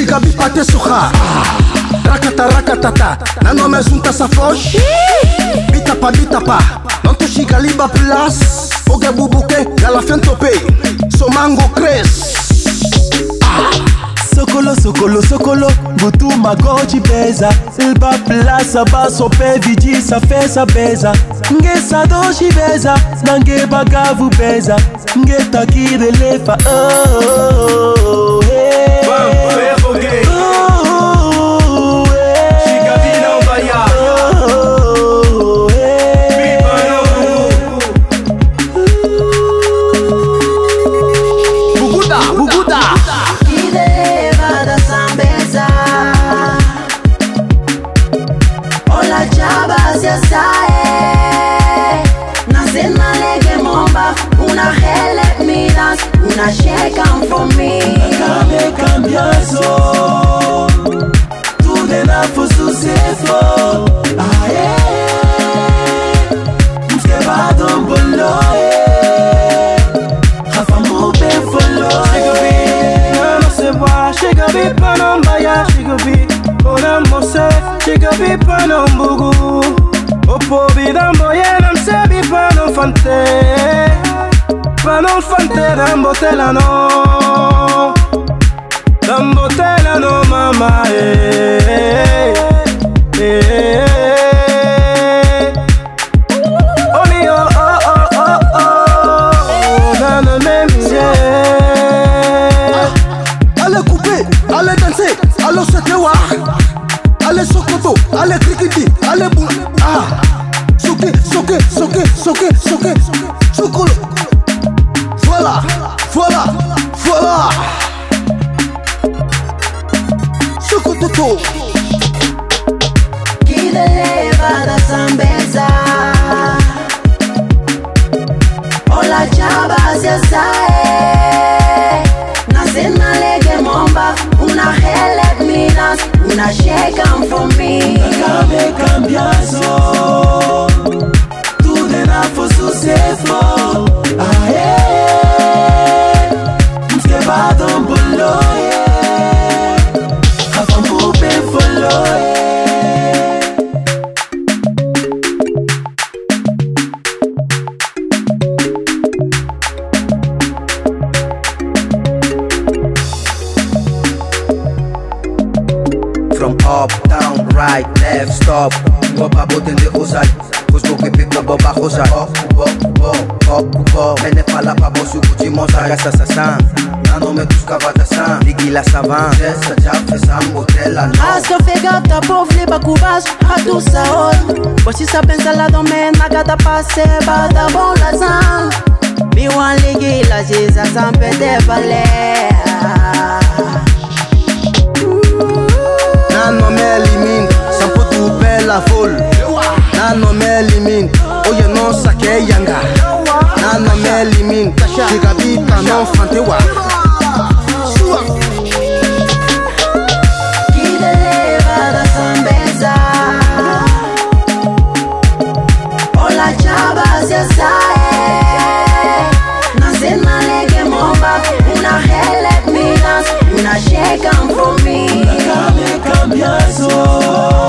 Chigabi pate soha Rakata rakatata Nano me junta sa foch Bitapa Non tu chigaliba plus Oge bubuke Yala fentope So mango cres Sokolo, sokolo, sokolo, butu magoji beza Ilba plaza baso pe viji sa fesa beza Nge sadoshi beza, nange bagavu beza Nge takire lefa, oh, hey Vampiro gay Chigabi na ubaya oh, hey Biba na Buguda, buguda Una shake on for me. Kame cambiazo, tu de na fusu sefo. Aye, mskeba don bolo. Rafa mo be follow. Chigabi, no se va. Chigabi panambaya. Chigabi, ona mose. Chigabi panambugu. Opo bidambo yenam sebi panamfante. Panon fante dambotela no mama Oni nana memi Allez couper, allez danser, allez setewa Allez sokoto, allez krikiti, allez boule Soke, soke, soke, soke, soke Sokolo Voilà, voilà, voilà Sokototo Qui leva da Zambeza Ola chaba se sae Nasena lege momba Una helet minas Una shake on for me Kame cambiazo, tu de na fusu sefo. Aye, mskeba don bolo. Rafa mo be follow. From up, down, right, left, stop. Boba boten de osai. Cusco que pico boba josa. Mene fala pa bosu kuchi mosa. Gasta sasan. Nano me tusca batasan. Ligi la savan. Dessa já fez botella no. Aska fegata povli bakubas hatu saol Bosi sa pensa la domen magata passe bada bon la zan Biwan ligi la jiza sampe de balea Nano me elimine, sampo tu bella folle Nano me elimine, oye non sake yanga Nano me elimine, Chigabi panon fantewa Una shake on for me. Kame cambiazo.